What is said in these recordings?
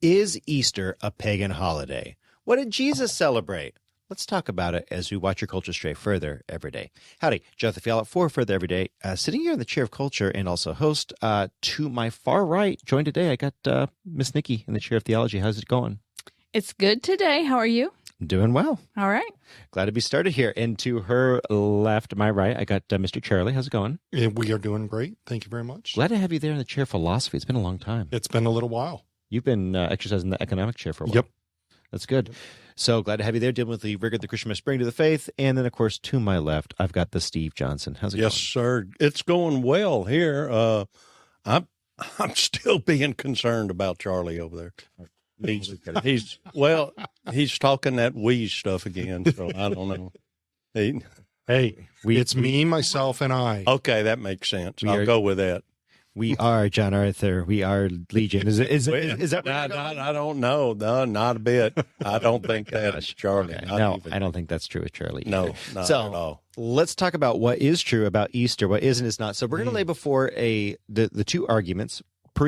Is Easter a pagan holiday? What did Jesus celebrate? Let's talk about it as we watch your culture stray further every day. Howdy, Jonathan Fiala for Further Every Day, sitting here in the chair of culture and also host. To my far right, joined today, I got Miss Nikki in the chair of theology. How's it going? It's good today. How are you? Doing well. All right. Glad to be started here. And to her left, my right, I got Mr. Charlie. How's it going? Yeah, we are doing great. Thank you very much. Glad to have you there in the chair of philosophy. It's been a long time. It's been a little while. You've been exercising the economic chair for a while. Yep. That's good. So glad to have you there dealing with the rigor of the Christian must bring to the faith. And then, of course, to my left, I've got the Steve Johnson. How's it going? Yes, sir. It's going well here. I'm still being concerned about Charlie over there. He's talking that wheeze stuff again, so I don't know. Hey, it's me, myself, and I. Okay, that makes sense. I'll go with that. We are John Arthur. We are Legion. Is that? I don't know. No, not a bit. I don't think that's Charlie. Okay. No, I don't think that's true with Charlie. No, not so, at all. Let's talk about what is true about Easter, what is and is not. So we're going to lay before the two arguments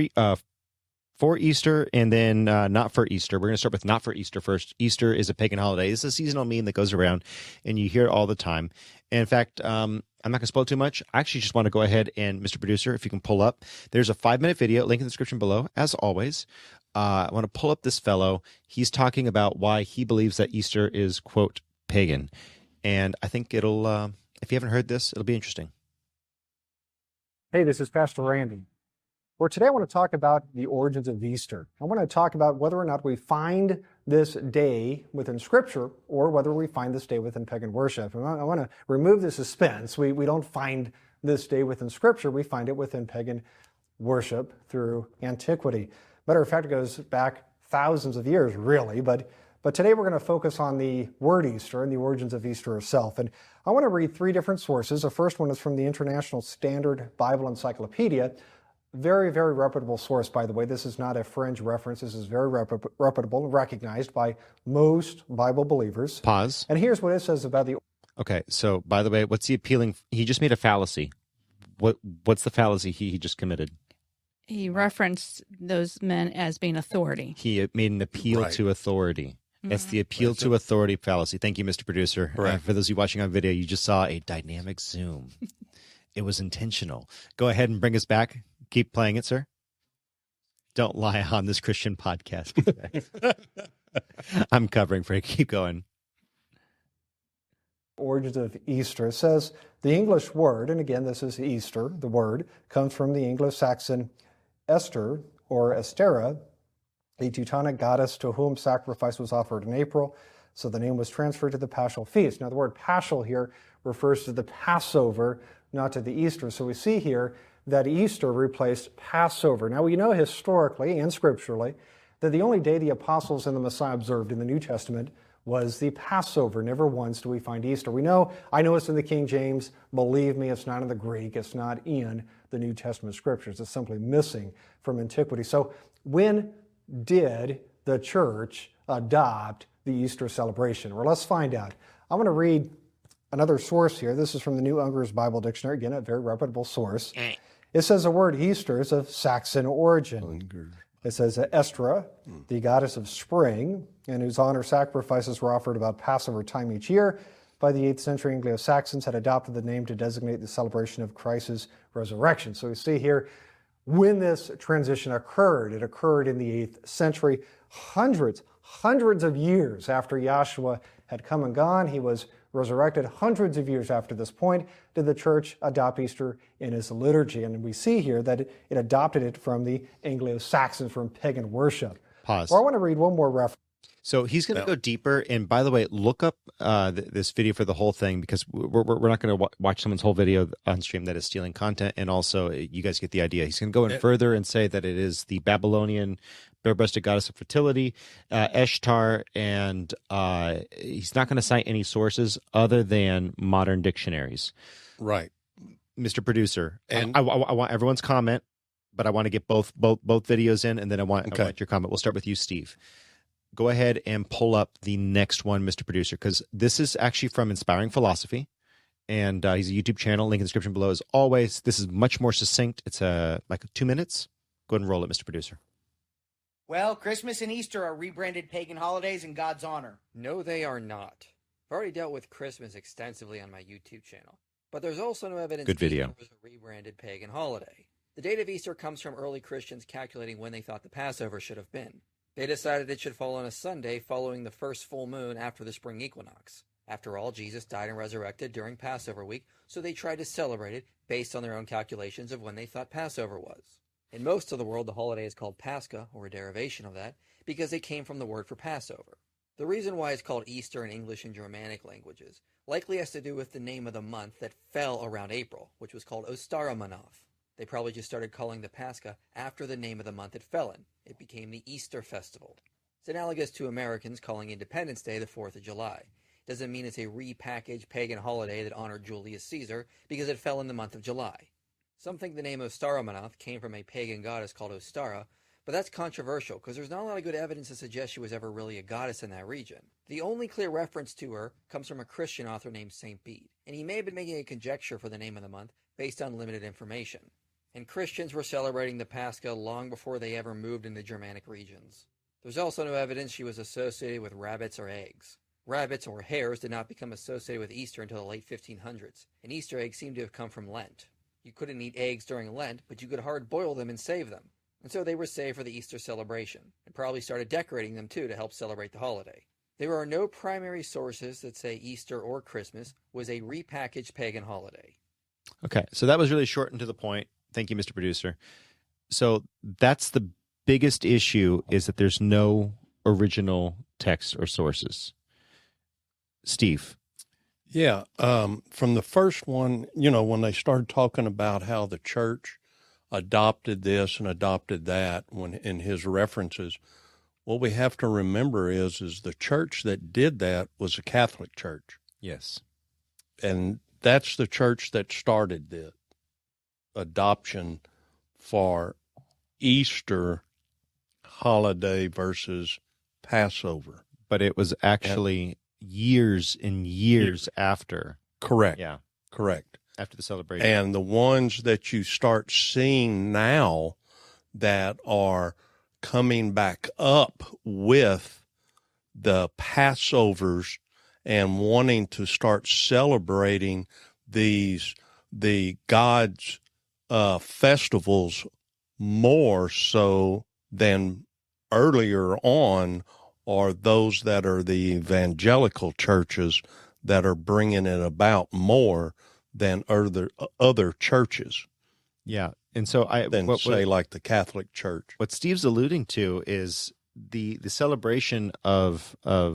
for Easter and then not for Easter. We're going to start with not for Easter first. Easter is a pagan holiday. It's a seasonal meme that goes around, and you hear it all the time. And in fact, I'm not going to spoil too much. I actually just want to go ahead and, Mr. Producer, if you can pull up, there's a 5-minute video, link in the description below, as always. I want to pull up this fellow. He's talking about why he believes that Easter is, quote, pagan. And I think it'll, if you haven't heard this, it'll be interesting. Hey, this is Pastor Randy. Well, today I want to talk about the origins of Easter. I want to talk about whether or not we find this day within Scripture or whether we find this day within pagan worship. And I want to remove the suspense. We don't find this day within Scripture. We find it within pagan worship through antiquity. Matter of fact, it goes back thousands of years, really. But today we're going to focus on the word Easter and the origins of Easter itself. And I want to read 3 different sources. The first one is from the International Standard Bible Encyclopedia. Very, very reputable source, by the way. This is not a fringe reference. This is very reputable and recognized by most Bible believers. Pause. And here's what it says about the... Okay, so by the way, what's the appealing... He just made a fallacy. What's the fallacy he just committed? He referenced those men as being authority. He made an appeal to authority. It's the appeal to authority fallacy. Thank you, Mr. Producer. For those of you watching on video, you just saw a dynamic zoom. It was intentional. Go ahead and bring us back. Keep playing it, sir. Don't lie on this Christian podcast. I'm covering for you. Keep going. Origins of Easter. It says the English word, and again, this is Easter, the word, comes from the Anglo-Saxon Esther or Estera, a Teutonic goddess to whom sacrifice was offered in April. So the name was transferred to the Paschal Feast. Now, the word Paschal here refers to the Passover, not to the Easter. So we see here that Easter replaced Passover. Now, we know historically and scripturally that the only day the apostles and the Messiah observed in the New Testament was the Passover. Never once do we find Easter. I know it's in the King James. Believe me, it's not in the Greek. It's not in the New Testament scriptures. It's simply missing from antiquity. So when did the church adopt the Easter celebration? Well, let's find out. I'm going to read another source here. This is from the New Unger's Bible Dictionary. Again, a very reputable source. It says the word Easter is of Saxon origin. It says Estra, the goddess of spring, in whose honor sacrifices were offered about Passover time each year. By the 8th century, Anglo-Saxons had adopted the name to designate the celebration of Christ's resurrection. So we see here when this transition occurred. It occurred in the 8th century, hundreds of years after Yahshua had come and gone. He was resurrected. Hundreds of years after this point did the church adopt Easter in its liturgy. And we see here that it adopted it from the Anglo-Saxons, from pagan worship. Pause. Well, I want to read one more reference. So he's going to go deeper. And by the way, look up this video for the whole thing, because we're not going to watch someone's whole video on stream that is stealing content. And also, you guys get the idea. He's going to go in further and say that it is the Babylonian bare-breasted goddess of fertility, Ishtar, and he's not going to cite any sources other than modern dictionaries. Right. Mr. Producer, and I want everyone's comment, but I want to get both videos in, and then I want your comment. We'll start with you, Steve. Go ahead and pull up the next one, Mr. Producer, because this is actually from Inspiring Philosophy, and he's a YouTube channel. Link in the description below. As always, this is much more succinct. It's like 2 minutes. Go ahead and roll it, Mr. Producer. Well, Christmas and Easter are rebranded pagan holidays in God's honor. No, they are not. I've already dealt with Christmas extensively on my YouTube channel. But there's also no evidence Good video. Easter was a rebranded pagan holiday. The date of Easter comes from early Christians calculating when they thought the Passover should have been. They decided it should fall on a Sunday following the first full moon after the spring equinox. After all, Jesus died and resurrected during Passover week, so they tried to celebrate it based on their own calculations of when they thought Passover was. In most of the world, the holiday is called Pascha, or a derivation of that, because it came from the word for Passover. The reason why it's called Easter in English and Germanic languages likely has to do with the name of the month that fell around April, which was called Ostaramanoth. They probably just started calling the Pascha after the name of the month it fell in. It became the Easter festival. It's analogous to Americans calling Independence Day the 4th of July. Doesn't mean it's a repackaged pagan holiday that honored Julius Caesar because it fell in the month of July. Some think the name Ostaramanoth came from a pagan goddess called Ostara, but that's controversial because there's not a lot of good evidence to suggest she was ever really a goddess in that region. The only clear reference to her comes from a Christian author named St. Bede, and he may have been making a conjecture for the name of the month based on limited information. And Christians were celebrating the Pascha long before they ever moved into Germanic regions. There's also no evidence she was associated with rabbits or eggs. Rabbits or hares did not become associated with Easter until the late 1500s, and Easter eggs seem to have come from Lent. You couldn't eat eggs during Lent, but you could hard boil them and save them. And so they were saved for the Easter celebration, and probably started decorating them too to help celebrate the holiday. There are no primary sources that say Easter or Christmas was a repackaged pagan holiday. Okay, so that was really short and to the point. Thank you, Mr. Producer. So that's the biggest issue, is that there's no original text or sources. Steve. Yeah, from the first one, when they started talking about how the church adopted this and adopted that when in his references, what we have to remember is the church that did that was a Catholic church. Yes. And that's the church that started the adoption for Easter holiday versus Passover. But it was actually years and years after. Correct. Yeah. Correct. After the celebration. And the ones that you start seeing now that are coming back up with the Passovers and wanting to start celebrating the God's festivals more so than earlier on are those that are the evangelical churches that are bringing it about more than other churches. Yeah. And so like the Catholic Church. What Steve's alluding to is the celebration of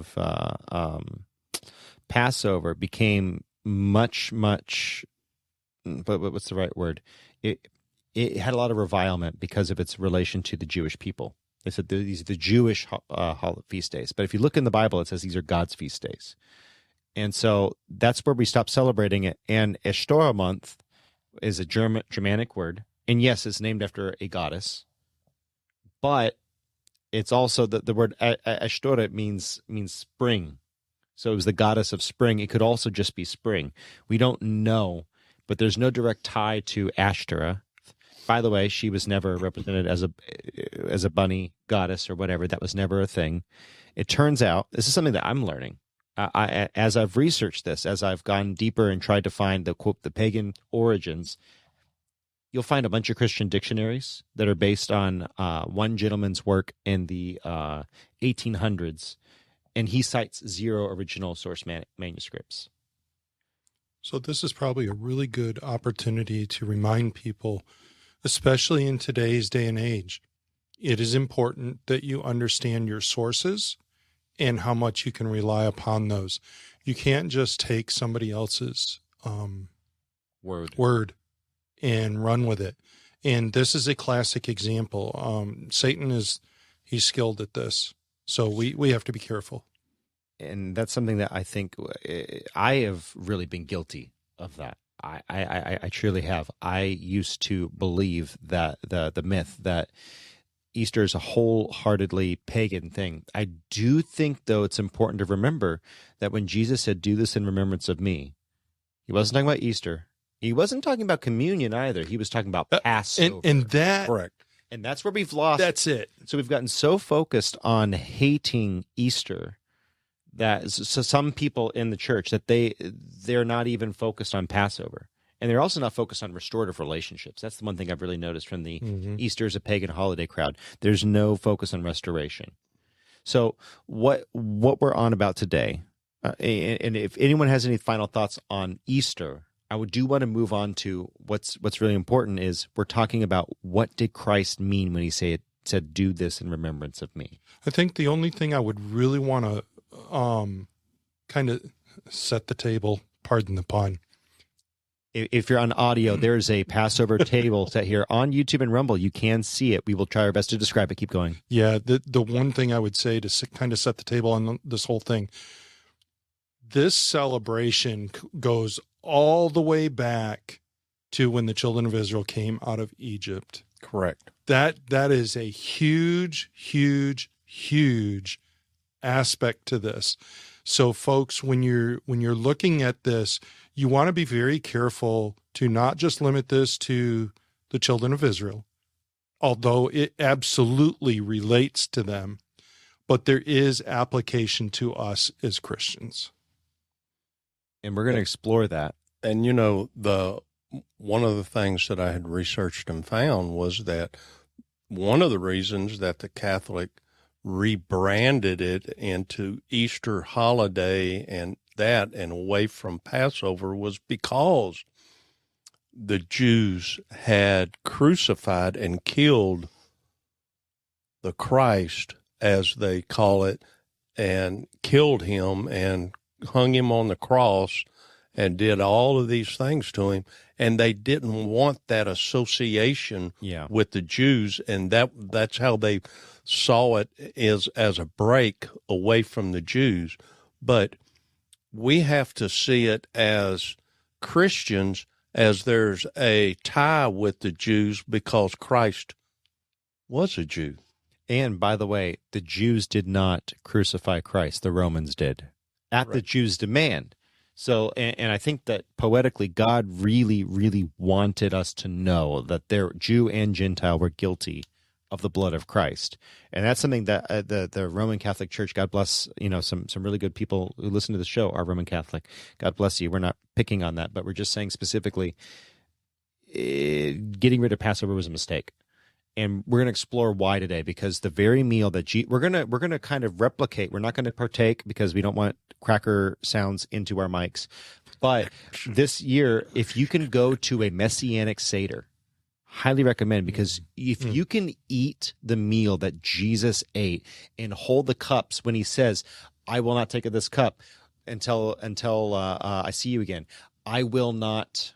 Passover became much, but what's the right word? It had a lot of revilement because of its relation to the Jewish people. They said these are the Jewish feast days. But if you look in the Bible, it says these are God's feast days. And so that's where we stopped celebrating it. And Eshtora month is a Germanic word. And yes, it's named after a goddess. But it's also the word Eshtora means spring. So it was the goddess of spring. It could also just be spring. We don't know, but there's no direct tie to Ashtoreth. By the way, she was never represented as a bunny goddess or whatever. That was never a thing. It turns out, this is something that I'm learning. As I've researched this, as I've gone deeper and tried to find the pagan origins, you'll find a bunch of Christian dictionaries that are based on one gentleman's work in the 1800s, and he cites 0 original source manuscripts. So this is probably a really good opportunity to remind people, especially in today's day and age, it is important that you understand your sources and how much you can rely upon those. You can't just take somebody else's word and run with it. And this is a classic example. Satan he's skilled at this. So we have to be careful. And that's something that I think I have really been guilty of that. I truly have. I used to believe that the myth that Easter is a wholeheartedly pagan thing. I do think, though, it's important to remember that when Jesus said, "Do this in remembrance of me," he wasn't talking about Easter. He wasn't talking about communion either. He was talking about Passover. And that, correct. And that's where we've lost. That's it. So we've gotten so focused on hating Easter that so some people in the church that they're not even focused on Passover. And they're also not focused on restorative relationships. That's the one thing I've really noticed from the Easter is a pagan holiday crowd. There's no focus on restoration. So what we're on about today, and if anyone has any final thoughts on Easter, I do want to move on to what's really important is we're talking about what did Christ mean when he said, do this in remembrance of me. I think the only thing I would really want to kind of set the table, pardon the pun. If you're on audio, there's a Passover table set here on YouTube and Rumble. You can see it. We will try our best to describe it. Keep going. Yeah, the one thing I would say to kind of set the table on this whole thing, this celebration goes all the way back to when the children of Israel came out of Egypt. Correct. That is a huge, huge, huge aspect to this. So folks, when you're looking at this, you want to be very careful to not just limit this to the children of Israel, although it absolutely relates to them, but there is application to us as Christians. And we're going to explore that. And, you know, one of the things that I had researched and found was that one of the reasons that the Catholic rebranded it into Easter holiday and away from Passover was because the Jews had crucified and killed the Christ, as they call it, and killed him and hung him on the cross and did all of these things to him. And they didn't want that association with the Jews, and that's how they saw it as a break away from the Jews. But we have to see it as Christians, as there's a tie with the Jews because Christ was a Jew. And by the way, the Jews did not crucify Christ. The Romans did at the Jews' demand. So, and I think that poetically, God really, really wanted us to know that Jew and Gentile were guilty of the blood of Christ. And that's something that the Roman Catholic Church, God bless, some really good people who listen to the show are Roman Catholic. God bless you. We're not picking on that, but we're just saying specifically getting rid of Passover was a mistake. And we're going to explore why today, because the very meal that we're going to kind of replicate. We're not going to partake because we don't want cracker sounds into our mics. But this year, if you can go to a Messianic Seder, highly recommend, because if you can eat the meal that Jesus ate and hold the cups when he says, I will not take of this cup until I see you again. I will not,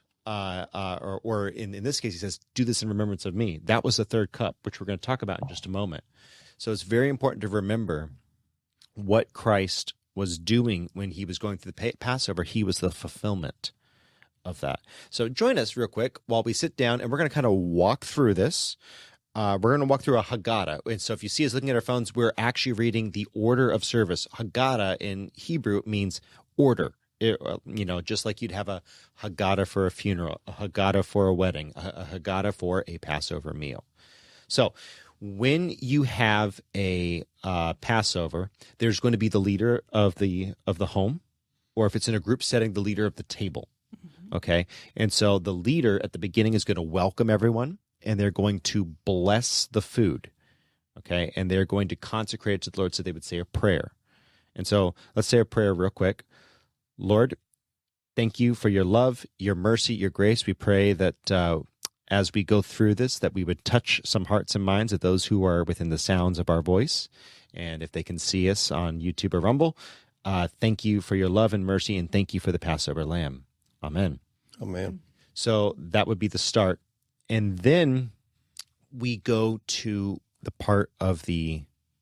or in this case, he says, do this in remembrance of me. That was the third cup, which we're going to talk about in just a moment. So it's very important to remember what Christ was doing when he was going through the Passover. He was the fulfillment of that. So join us real quick while we sit down, and we're going to kind of walk through this. We're going to walk through a Haggadah. And so if you see us looking at our phones, we're actually reading the order of service. Haggadah in Hebrew means order. Just like you'd have a Haggadah for a funeral, a Haggadah for a wedding, a Haggadah for a Passover meal. So when you have a Passover, there's going to be the leader of the home, or if it's in a group setting, the leader of the table. Okay. And so the leader at the beginning is going to welcome everyone, and they're going to bless the food. Okay. And they're going to consecrate it to the Lord, so they would say a prayer. And so let's say a prayer real quick. Lord, thank you for your love, your mercy, your grace. We pray that as we go through this, that we would touch some hearts and minds of those who are within the sounds of our voice. And if they can see us on YouTube or Rumble, thank you for your love and mercy, and thank you for the Passover lamb. Amen. Amen. So that would be the start. And then we go to the part of the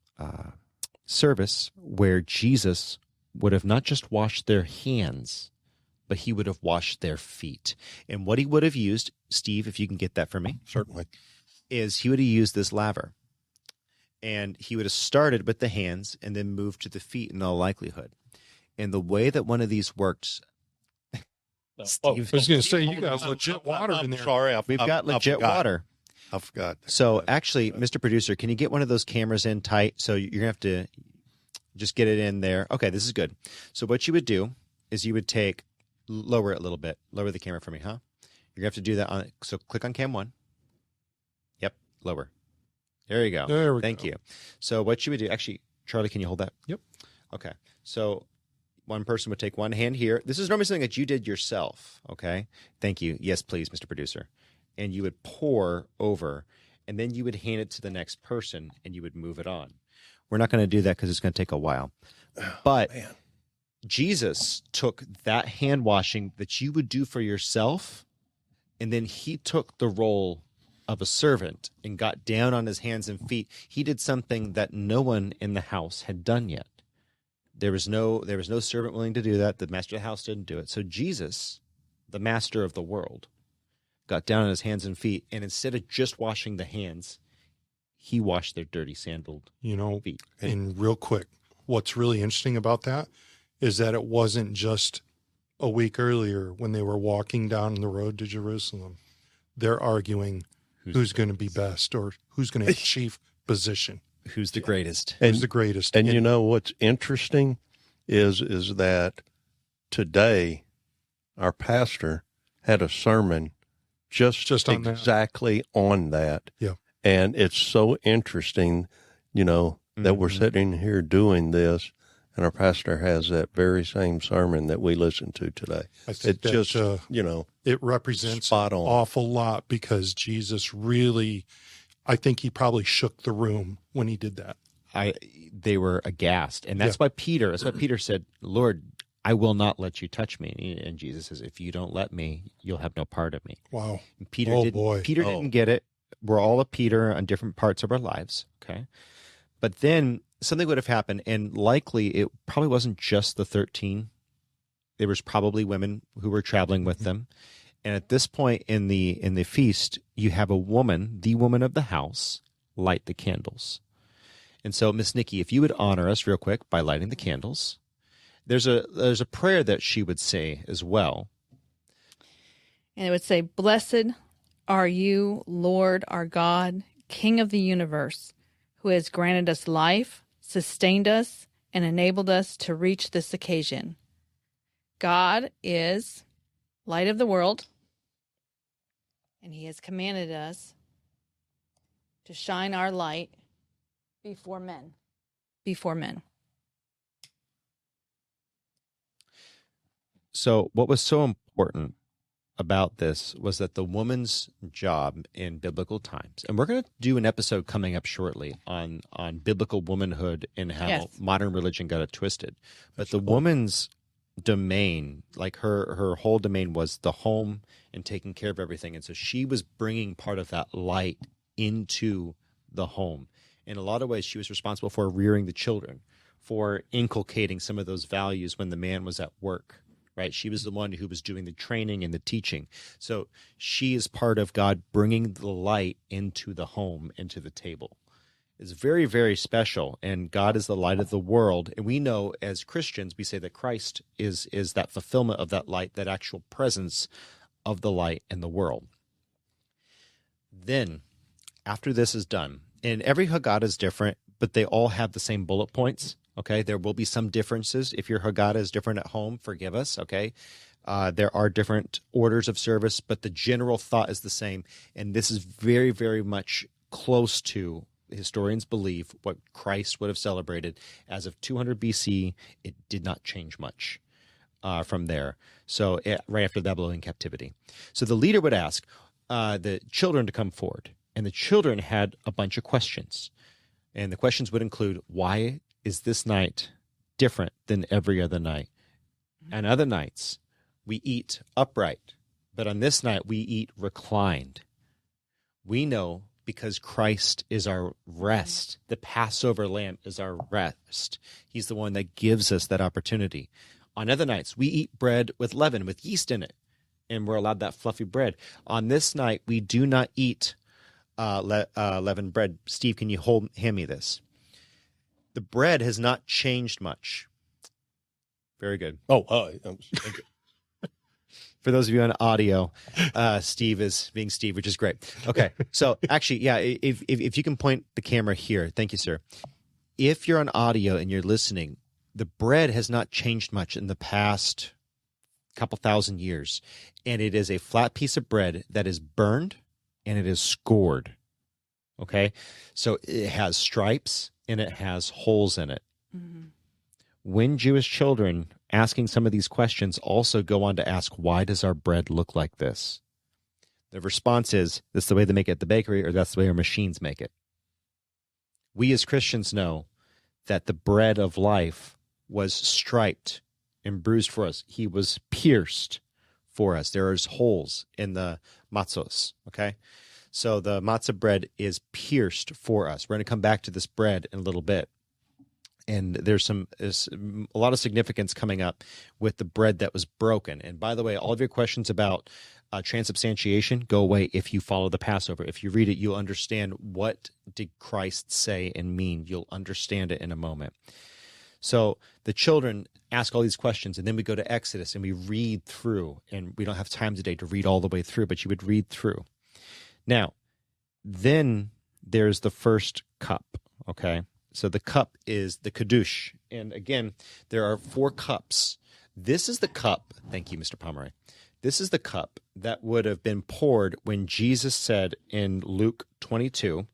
service where Jesus would have not just washed their hands, but he would have washed their feet. And what he would have used, Steve, if you can get that for me. Certainly. Is he would have used this laver. And he would have started with the hands and then moved to the feet in all likelihood. And the way that one of these works, Steve, I was going to say, you got legit water in there. Sorry, we've got legit water. I forgot. So actually, Mr. Producer, can you get one of those cameras in tight? So you're going to have to just get it in there. Okay, this is good. So what you would do is you would lower it a little bit. Lower the camera for me, huh? You're going to have to do that on, so click on cam 1. Yep, lower. There you go. There we Thank go. you. So what you would do, actually, Charlie, can you hold that? Yep. Okay. So one person would take one hand here. This is normally something that you did yourself. Okay. Thank you. Yes, please, Mr. Producer. And you would pour over, and then you would hand it to the next person, and you would move it on. We're not going to do that because it's going to take a while. But Jesus took that hand washing that you would do for yourself, and then he took the role of a servant and got down on his hands and feet. He did something that no one in the house had done yet. There was no servant willing to do that. The master of the house didn't do it. So Jesus, the master of the world, got down on his hands and feet, and instead of just washing the hands, he washed their dirty sandaled feet. And real quick, what's really interesting about that is that it wasn't just a week earlier when they were walking down the road to Jerusalem. They're arguing who's going to be best or who's going to have chief position. Who's the greatest? Who's the greatest? And you know what's interesting is that today our pastor had a sermon just on exactly on that. Yeah. And it's so interesting, that we're sitting here doing this, and our pastor has that very same sermon that we listened to today. I think It just, it represents spot an on. awful lot because Jesus really, I think he probably shook the room when he did that. They were aghast. And that's why Peter said, Lord, I will not let you touch me. And Jesus says, if you don't let me, you'll have no part of me. Wow. And Peter didn't get it. We're all a Peter on different parts of our lives. Okay. But then something would have happened, and likely it probably wasn't just the 13. There was probably women who were traveling with them. And at this point in the feast, you have a woman, the woman of the house, light the candles. And so, Miss Nikki, if you would honor us real quick by lighting the candles, there's a prayer that she would say as well. And it would say, "Blessed are you, Lord our God, King of the universe, who has granted us life, sustained us, and enabled us to reach this occasion. God is light of the world, and he has commanded us to shine our light before men." Before men. So what was so important about this was that the woman's job in biblical times, and we're going to do an episode coming up shortly on biblical womanhood and how modern religion got it twisted. But the woman's domain, like her whole domain, was the home and taking care of everything. And so she was bringing part of that light into the home. In a lot of ways, she was responsible for rearing the children, for inculcating some of those values when the man was at work. Right? She was the one who was doing the training and the teaching. So she is part of God bringing the light into the home, into the table. It's very, very special. And God is the light of the world. And we know as Christians, we say that Christ is that fulfillment of that light, that actual presence of the light in the world. Then, after this is done, and every Haggadah is different, but they all have the same bullet points. Okay, there will be some differences. If your Haggadah is different at home, forgive us, okay? There are different orders of service, but the general thought is the same. And this is very, very much close to, historians believe, what Christ would have celebrated. As of 200 BC, it did not change much from there. So right after the Babylonian captivity. So the leader would ask the children to come forward. And the children had a bunch of questions. And the questions would include, why is this night different than every other night? On other nights, we eat upright, but on this night, we eat reclined. We know because Christ is our rest. The Passover lamb is our rest. He's the one that gives us that opportunity. On other nights, we eat bread with leaven, with yeast in it, and we're allowed that fluffy bread. On this night, we do not eat leavened bread. Steve, can you hand me this? The bread has not changed much. Very good. For those of you on audio, Steve is being Steve, which is great. Okay, so actually, yeah, if you can point the camera here, thank you, sir. If you're on audio and you're listening, the bread has not changed much in the past couple thousand years, and it is a flat piece of bread that is burned and it is scored. Okay, so it has stripes and it has holes in it. Mm-hmm. When Jewish children asking some of these questions also go on to ask, why does our bread look like this? The response is, that's the way they make it at the bakery, or that's the way our machines make it. We as Christians know that the bread of life was striped and bruised for us. He was pierced for us. There is holes in the matzos, okay? So the matzah bread is pierced for us. We're going to come back to this bread in a little bit. And there's a lot of significance coming up with the bread that was broken. And by the way, all of your questions about transubstantiation go away if you follow the Passover. If you read it, you'll understand what did Christ say and mean. You'll understand it in a moment. So the children ask all these questions, and then we go to Exodus and we read through. And we don't have time today to read all the way through, but you would read through. Now, then there's the first cup, okay? So the cup is the Kiddush. And again, there are 4 cups. This is the cup, thank you, Mr. Pomeroy. This is the cup that would have been poured when Jesus said in Luke 22,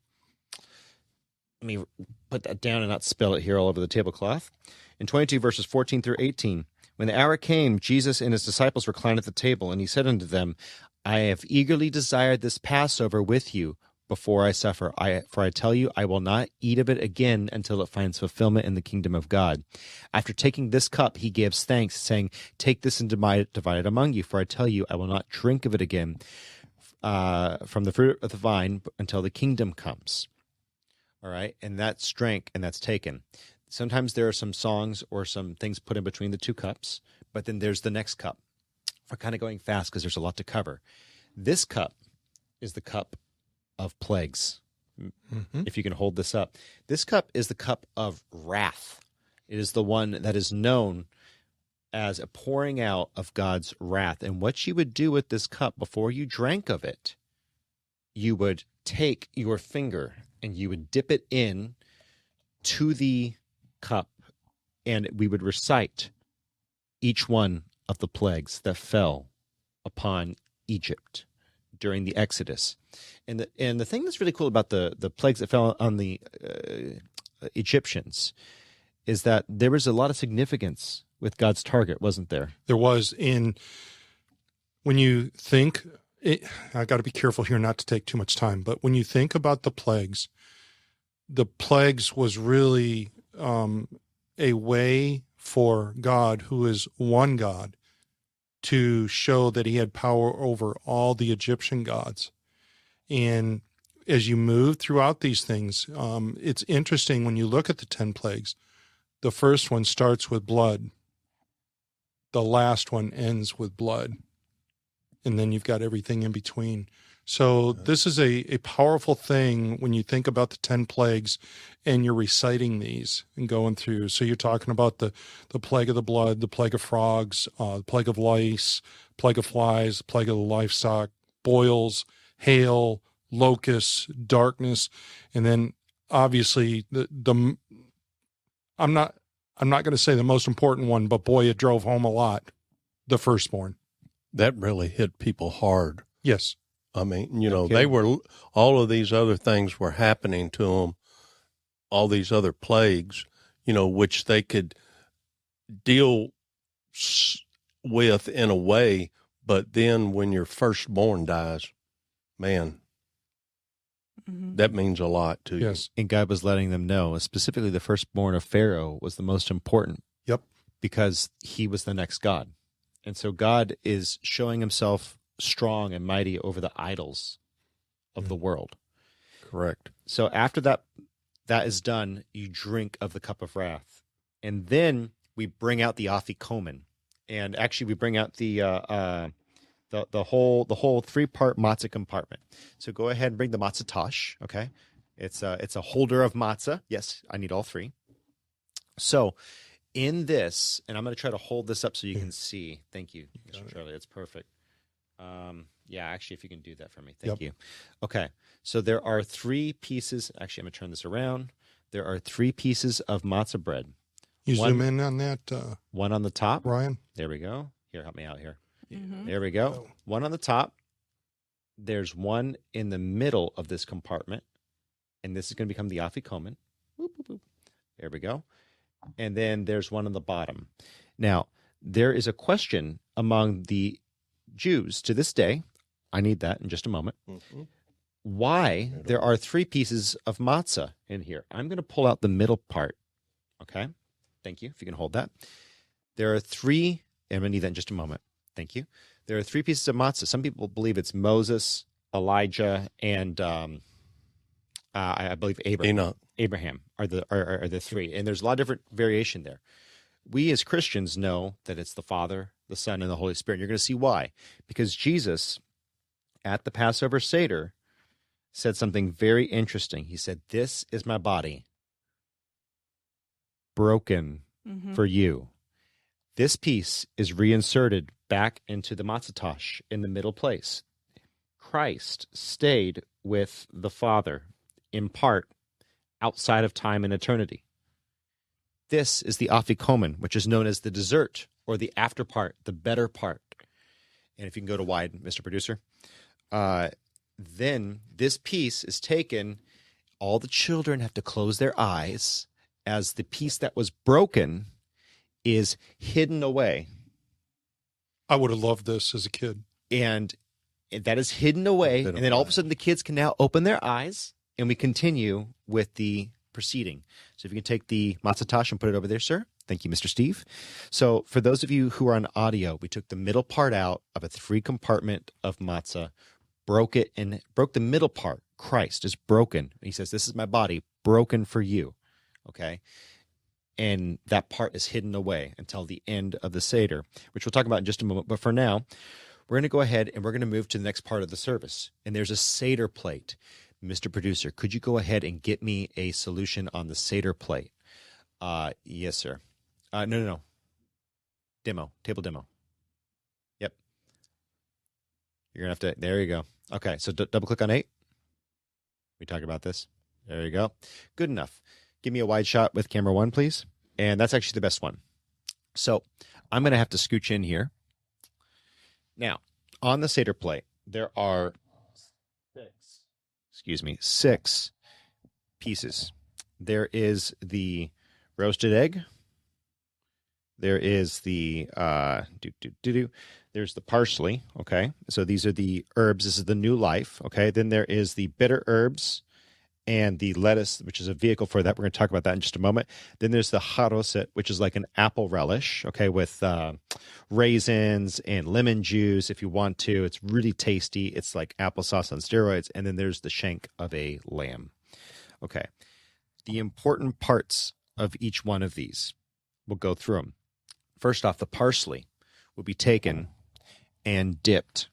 let me put that down and not spill it here all over the tablecloth. In 22 verses 14 through 18, when the hour came, Jesus and his disciples reclined at the table, and he said unto them, I have eagerly desired this Passover with you before I suffer. For I tell you, I will not eat of it again until it finds fulfillment in the kingdom of God. After taking this cup, he gives thanks, saying, take this and divide it among you. For I tell you, I will not drink of it again from the fruit of the vine until the kingdom comes. All right, and that's drank and that's taken. Sometimes there are some songs or some things put in between the 2 cups, but then there's the next cup. We're kind of going fast because there's a lot to cover. This cup is the cup of plagues. Mm-hmm. If you can hold this up. This cup is the cup of wrath. It is the one that is known as a pouring out of God's wrath. And what you would do with this cup before you drank of it, you would take your finger and you would dip it in to the cup, and we would recite each one of the plagues that fell upon Egypt during the Exodus. And the thing that's really cool about the plagues that fell on the Egyptians is that there was a lot of significance with God's target, wasn't there? There was. When you think, I got to be careful here not to take too much time, but when you think about the plagues was really a way for God, who is one God, to show that he had power over all the Egyptian gods. And as you move throughout these things, it's interesting when you look at the 10 plagues, the first one starts with blood. The last one ends with blood. And then you've got everything in between. So this is a powerful thing when you think about the 10 plagues and you're reciting these and going through. So you're talking about the plague of the blood, the plague of frogs, the plague of lice, plague of flies, plague of the livestock, boils, hail, locusts, darkness, and then obviously I'm not going to say the most important one, but boy, it drove home a lot, the firstborn. That really hit people hard. Yes. I mean, they were, all of these other things were happening to them, all these other plagues, which they could deal with in a way. But then when your firstborn dies, man, that means a lot to you. Yes. And God was letting them know, specifically the firstborn of Pharaoh was the most important. Yep. Because he was the next God. And so God is showing himself strong and mighty over the idols of the world. Correct. So after that is done, you drink of the cup of wrath. And then we bring out the afikomen. And actually we bring out the whole 3-part matzah compartment. So go ahead and bring the matzah tash, okay? It's a holder of matzah. Yes, I need all 3. So in this, and I'm going to try to hold this up so you can see. Thank you, Mr. Charlie. It's perfect. Yeah, actually, if you can do that for me. Thank Yep. you. Okay. So there are 3 pieces. Actually, I'm going to turn this around. There are 3 pieces of matzah bread. You One- zoom in on that, One on the top. Ryan. There we go. Here, help me out here. Mhm. There we go. Oh. One on the top. There's one in the middle of this compartment. And this is going to become the afikomen. Boop, boop, boop. There we go. And then there's one on the bottom. Now, there is a question among the Jews to this day. I need that in just a moment. Mhm. Why there are 3 pieces of matzah in here. I'm going to pull out the middle part. Okay. Thank you. If you can hold that. There are 3, and I'm going to need that in just a moment. Thank you. There are 3 pieces of matzah. Some people believe it's Moses, Elijah, and I believe Abraham. Enoch. Are the 3, and there's a lot of different variation there. We as Christians know that it's the Father, the Son, and the Holy Spirit. You're going to see why, because Jesus at the Passover Seder said something very interesting. He said, "This is my body, broken Mhm. for you." This piece is reinserted back into the matzah in the middle place. Christ stayed with the Father in part outside of time and eternity. This is the afikomen, which is known as the dessert or the after part, the better part. And if you can go to wide, Mr. Producer, then this piece is taken. All the children have to close their eyes as the piece that was broken is hidden away. I would have loved this as a kid. And that is hidden away. And then all of a sudden the kids can now open their eyes and we continue with the proceeding. So if you can take the matzah and put it over there, sir. Thank you, Mr. Steve. So for those of you who are on audio, we took the middle part out of a 3-compartment of matzah, broke the middle part. Christ is broken. He says, "This is my body broken for you." Okay. And that part is hidden away until the end of the Seder, which we'll talk about in just a moment. But for now, we're going to go ahead and we're going to move to the next part of the service. And there's a Seder plate. Mr. Producer, could you go ahead and get me a solution on the Seder plate? Yes, sir. No. Table demo. Yep. You're going to have to, there you go. Okay, so double click on 8. We talk about this. There you go. Good enough. Give me a wide shot with camera 1, please. And that's actually the best one. So I'm going to have to scooch in here. Now, on the Seder plate, there are 6 pieces. There is the roasted egg. There is the there's the parsley. Okay, so these are the herbs. This is the new life. Okay, then there is the bitter herbs and the lettuce, which is a vehicle for that. We're going to talk about that in just a moment. Then there's the haroset, which is like an apple relish, okay, with raisins and lemon juice if you want to. It's really tasty. It's like applesauce on steroids. And then there's the shank of a lamb. Okay. The important parts of each one of these, we'll go through them. First off, the parsley will be taken and dipped.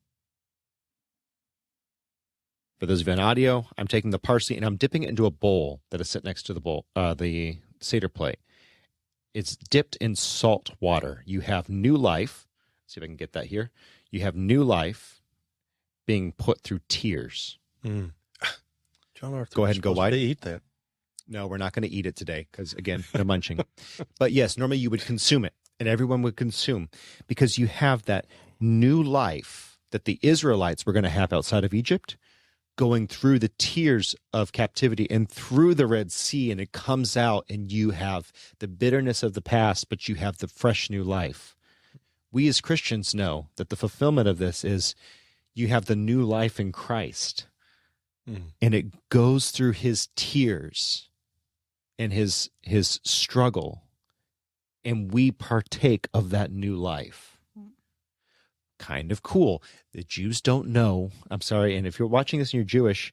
For those of you on audio, I'm taking the parsley and I'm dipping it into a bowl that is set next to the bowl, the Seder plate. It's dipped in salt water. You have new life. Let's see if I can get that here. You have new life being put through tears. Mm. John Arthur, Go ahead and go wide. To eat that. No, we're not going to eat it today because, again, no munching. But yes, normally you would consume it and everyone would consume because you have that new life that the Israelites were going to have outside of Egypt, going through the tears of captivity and through the Red Sea, and it comes out and you have the bitterness of the past, but you have the fresh new life. We as Christians know that the fulfillment of this is you have the new life in Christ, and it goes through his tears and his struggle, and we partake of that new life. Kind of cool. The Jews don't know. I'm sorry. And if you're watching this and you're Jewish,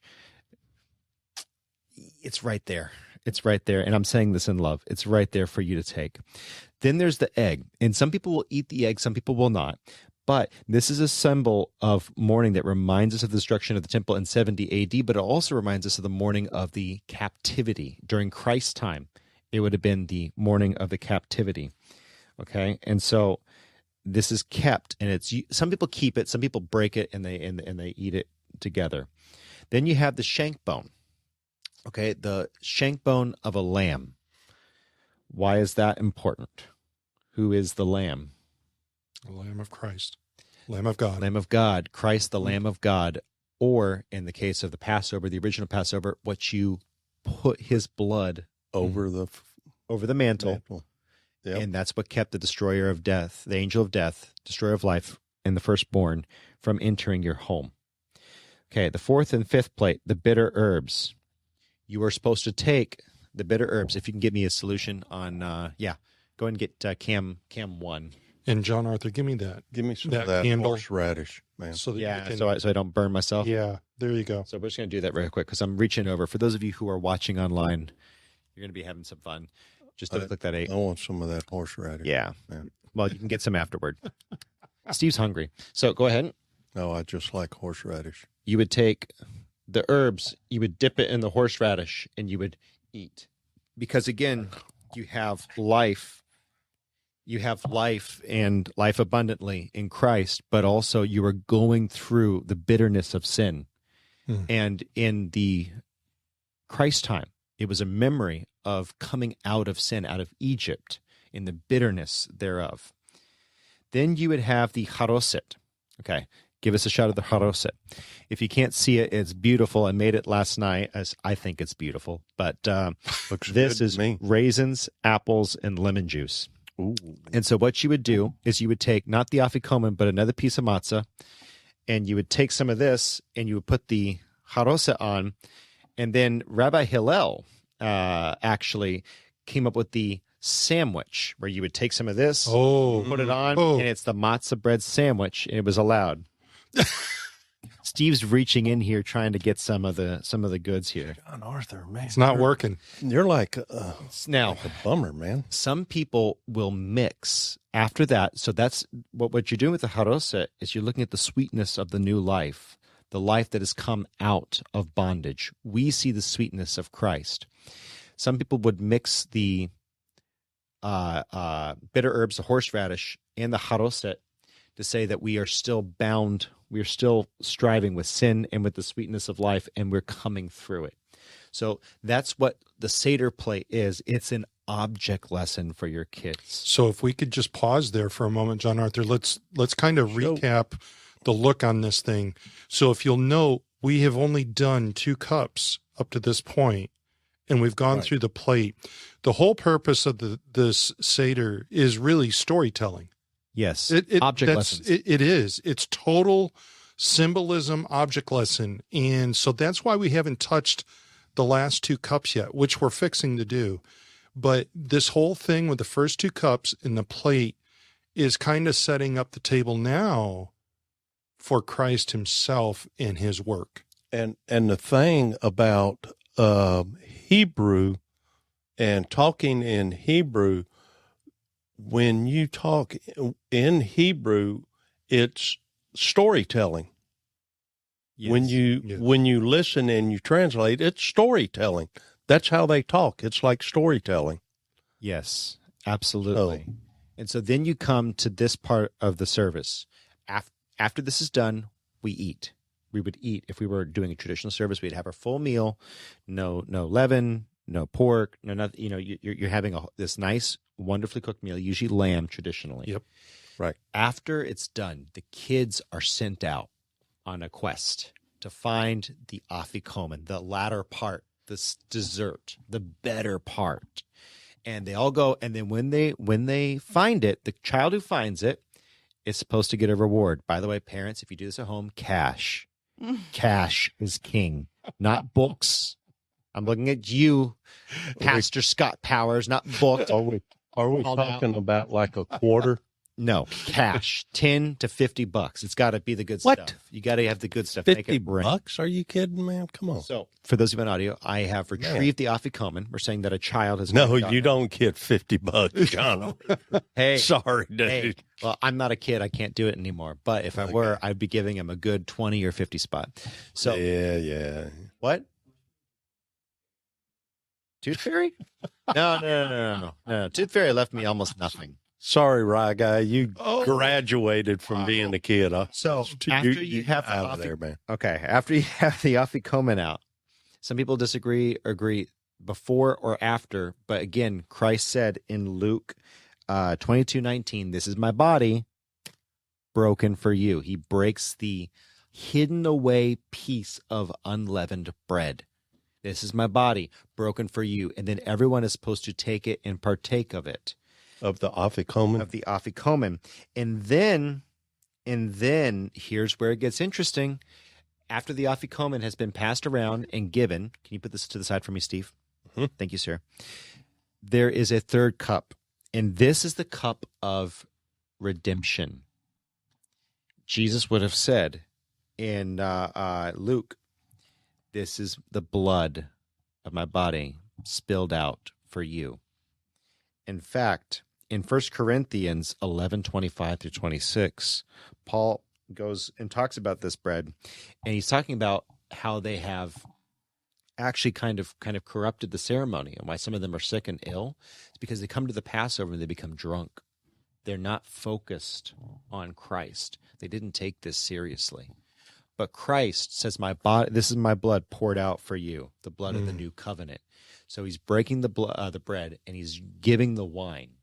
it's right there. It's right there. And I'm saying this in love. It's right there for you to take. Then there's the egg. And some people will eat the egg. Some people will not. But this is a symbol of mourning that reminds us of the destruction of the temple in 70 AD, but it also reminds us of the mourning of the captivity. During Christ's time, it would have been the mourning of the captivity. Okay? And so this is kept, and it's some people keep it, some people break it, and they eat it together. Then you have the shank bone. Okay, the shank bone of a lamb. Why is that important? Who is the lamb? The Lamb of Christ, Lamb of God. Lamb of God, Christ, the Lamb of God, or in the case of the Passover, the original Passover, what you put his blood over the mantle. Yep. And that's what kept the destroyer of death, the angel of death, destroyer of life, and the firstborn from entering your home. Okay, the fourth and fifth plate, the bitter herbs. You are supposed to take the bitter herbs. If you can give me a solution on, go ahead and get Cam 1. And John Arthur, give me that. Give me some That of that candle. horseradish, man. So that you Yeah, can- so I don't burn myself. yeah, there you go. So we're just going to do that real quick because I'm reaching over. For those of you who are watching online, you're going to be having some fun. Just don't click that 8. I want some of that horseradish. Yeah. Man. Well, you can get some afterward. Steve's hungry. So go ahead. No, I just like horseradish. You would take the herbs, you would dip it in the horseradish, and you would eat. Because again, you have life. You have life and life abundantly in Christ, but also you are going through the bitterness of sin. And in the Christ time, it was a memory of coming out of sin, out of Egypt, in the bitterness thereof. Then you would have the haroset. Okay, give us a shot of the haroset. If you can't see it, it's beautiful. I made it last night, as I think it's beautiful. But Looks this good is to me. raisins, apples, and lemon juice. Ooh. And so what you would do is you would take not the afikomen, but another piece of matzah, and you would take some of this and you would put the haroset on. And then Rabbi Hillel actually came up with the sandwich where you would take some of this, put it on, and it's the matzah bread sandwich, and it was allowed. Steve's reaching in here trying to get some of the goods here. John Arthur, man. It's not working. You're like, Now, like a bummer, man. some people will mix after that. So that's what you're doing with the haroset is you're looking at the sweetness of the new life, the life that has come out of bondage. We see the sweetness of Christ. Some people would mix the bitter herbs, the horseradish, and the haroset to say that we are still bound, we are still striving with sin and with the sweetness of life, and we're coming through it. So that's what the Seder play is. It's an object lesson for your kids. So if we could just pause there for a moment, John Arthur, let's kind of recap the look on this thing. So if you'll note, we have only done 2 cups up to this point, and we've gone through the plate. The whole purpose of this Seder is really storytelling. Yes, object lessons. It is. It's total symbolism, object lesson. And so that's why we haven't touched the last 2 cups yet, which we're fixing to do. But this whole thing with the first 2 cups in the plate is kind of setting up the table now for Christ himself and his work. And the thing about Hebrew and talking in Hebrew, when you talk in Hebrew, it's storytelling. Yes. When you listen and you translate, it's storytelling. That's how they talk. It's like storytelling. Yes, absolutely. And so then you come to this part of the service. After this is done, we eat. We would eat. If we were doing a traditional service, we'd have our full meal, no leaven, no pork, no nothing. You know, you're having this nice, wonderfully cooked meal, usually lamb traditionally. Yep. Right. After it's done, the kids are sent out on a quest to find the afikomen, the latter part, this dessert, the better part. And they all go, and then when they find it, the child who finds it is supposed to get a reward. By the way, parents, if you do this at home, cash. Cash is king, not books. I'm looking at you, Pastor Scott Powers, not books. Are we talking about like a quarter? No, cash, $10 to $50. It's got to be the good stuff. You got to have the good stuff. Make it ring. $50? Are you kidding, man? Come on. So, for those of you on audio, I have retrieved the afikomen. We're saying that a child has. No, you don't get $50, John. Hey, sorry, dude. Hey, well, I'm not a kid. I can't do it anymore. But if I were, I'd be giving him a good 20 or 50 spot. So, yeah. What? Tooth Fairy? No. Tooth Fairy left me almost nothing. Sorry, Rye Guy. You Oh. graduated from being a kid. So after you have the out of Afi- there, man. Okay, after you have the Afikomen out, some people disagree, agree before or after. But again, Christ said in Luke 22:19, "This is my body broken for you." He breaks the hidden away piece of unleavened bread. This is my body broken for you. And then everyone is supposed to take it and partake of it. Of the Afikomen. Of the Afikomen. And then here's where it gets interesting. After the Afikomen has been passed around and given, can you put this to the side for me, Steve? Mm-hmm. Thank you, sir. There is a third cup, and this is the cup of redemption. Jesus would have said in Luke, "This is the blood of my body spilled out for you." In fact, in 1 Corinthians 11:25-26, Paul goes and talks about this bread, and he's talking about how they have actually kind of corrupted the ceremony, and why some of them are sick and ill. It's because they come to the Passover and they become drunk. They're not focused on Christ. They didn't take this seriously. But Christ says, "My body, this is my blood poured out for you, the blood of the new covenant." So he's breaking the bread and he's giving the wine.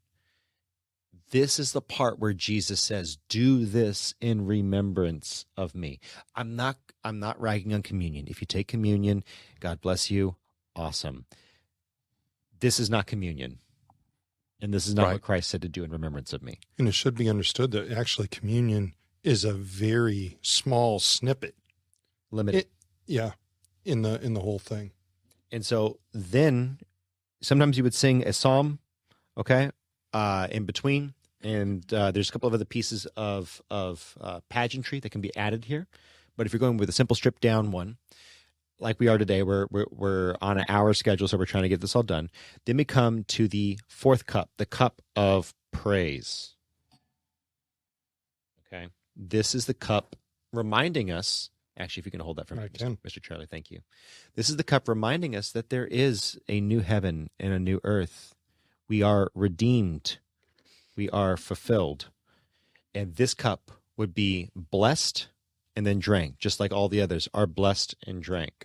This is the part where Jesus says, "Do this in remembrance of me." I'm not ragging on communion. If you take communion, God bless you. Awesome. This is not communion. And this is not what Christ said to do in remembrance of me. And it should be understood that actually communion is a very small snippet. Limited. In the whole thing. And so then sometimes you would sing a psalm, okay, in between. And there's a couple of other pieces of pageantry that can be added here. But if you're going with a simple stripped down one, like we are today, we're on an hour schedule, so we're trying to get this all done. Then we come to the fourth cup, the cup of praise. Okay, this is the cup reminding us. Actually, if you can hold that for me, Mr. Charlie, thank you. This is the cup reminding us that there is a new heaven and a new earth. We are redeemed. We are fulfilled. And this cup would be blessed and then drank, just like all the others are blessed and drank.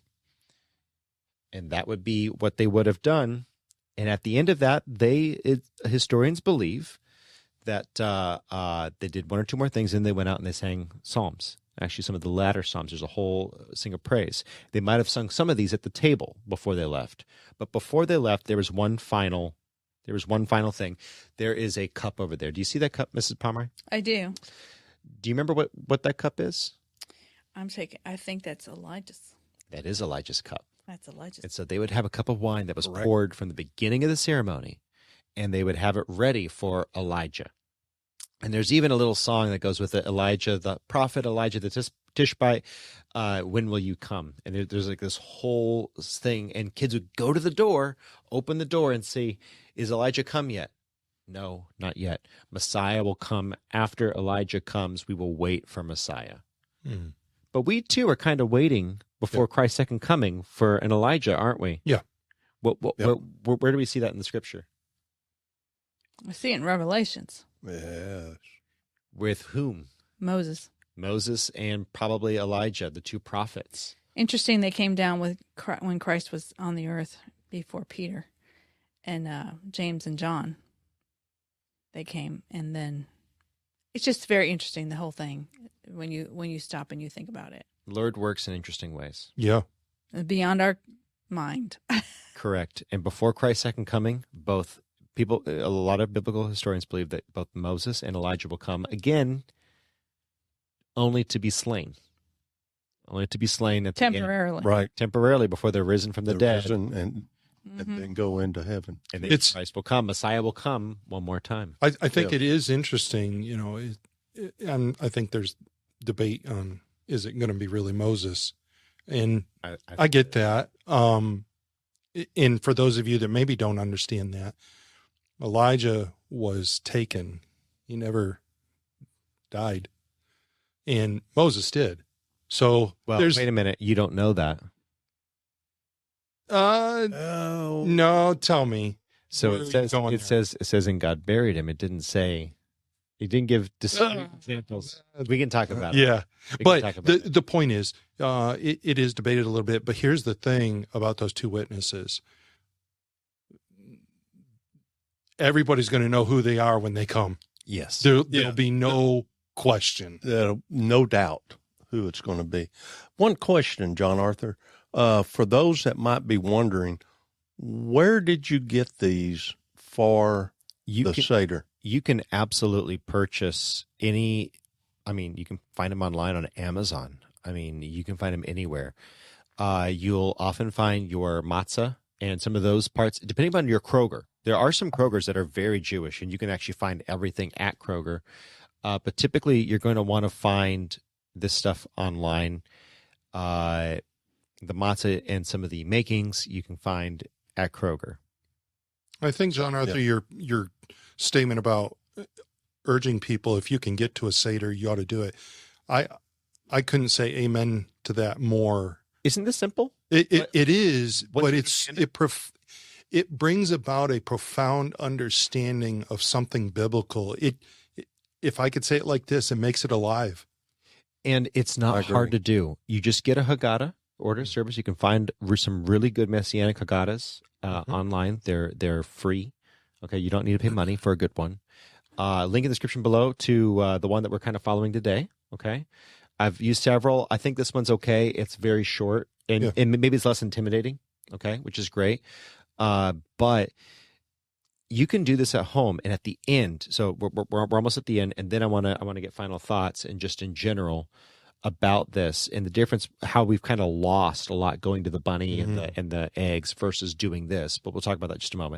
And that would be what they would have done. And at the end of that, historians believe that they did one or two more things, and they went out and they sang psalms. Actually, some of the latter psalms, there's a whole sing of praise. They might have sung some of these at the table before they left. But before they left, there was one final thing. There is a cup over there. Do you see that cup, Mrs. Pomeroy? I do. Do you remember what that cup is? I think that's Elijah's. That is Elijah's cup. That's Elijah's. And so they would have a cup of wine that was poured from the beginning of the ceremony, and they would have it ready for Elijah. And there's even a little song that goes with it, Elijah, the prophet Elijah, the Tishbite, when will you come? And there's like this whole thing, and kids would go to the door, open the door, and say, is Elijah come yet? No, not yet. Messiah will come after Elijah comes. We will wait for Messiah. Mm. But we too are kind of waiting before Christ's second coming for an Elijah, aren't we? Yeah. Where do we see that in the scripture? I see it in Revelations. Yes. With whom? Moses And probably Elijah, the two prophets. Interesting, they came down when Christ was on the earth before Peter and James and John. They came, and then it's just very interesting, the whole thing, when you stop and you think about it. Lord works in interesting ways. Yeah. Beyond our mind. Correct. And before Christ's second coming, a lot of biblical historians believe that both Moses and Elijah will come again, only to be slain. Only to be slain at temporarily. The end. Right. Temporarily before they're risen from the dead. And then go into heaven. And then Christ will come. Messiah will come one more time. I think it is interesting, and I think there's debate on, is it going to be really Moses? And I get that. And for those of you that maybe don't understand that, Elijah was taken. He never died. And Moses did. So wait a minute. You don't know that. No, tell me. So Where it are you says going it there? says it says and God buried him. It didn't say. It didn't give discrete examples. We can talk about it. Yeah, We can but talk about it. the point is, it is debated a little bit. But here's the thing about those two witnesses: everybody's going to know who they are when they come. Yes. There'll Yeah. be no question. No doubt who it's going to be. One question, John Arthur, for those that might be wondering, where did you get these for You the can, Seder? you can absolutely purchase any. I mean, you can find them online on Amazon. I mean, you can find them anywhere. You'll often find your matzah and some of those parts, depending on your Kroger. There are some Krogers that are very Jewish, and you can actually find everything at Kroger. But typically, you're going to want to find this stuff online. The matzah and some of the makings you can find at Kroger. I think, John Arthur, your statement about urging people, if you can get to a Seder, you ought to do it. I couldn't say amen to that more. Isn't this simple? It is, Once but you it brings about a profound understanding of something biblical. If I could say it like this, it makes it alive. And it's I not agree. hard to do. You just get a Haggadah, order a service. You can find some really good Messianic Haggadahs online. They're free. Okay, you don't need to pay money for a good one. Link in the description below to the one that we're kind of following today. Okay, I've used several. I think this one's okay. It's very short and maybe it's less intimidating. Okay, which is great. But you can do this at home, and at the end. So we're almost at the end, and then I want to get final thoughts and just in general about this and the difference, how we've kind of lost a lot going to the bunny and the eggs versus doing this. But we'll talk about that in just a moment.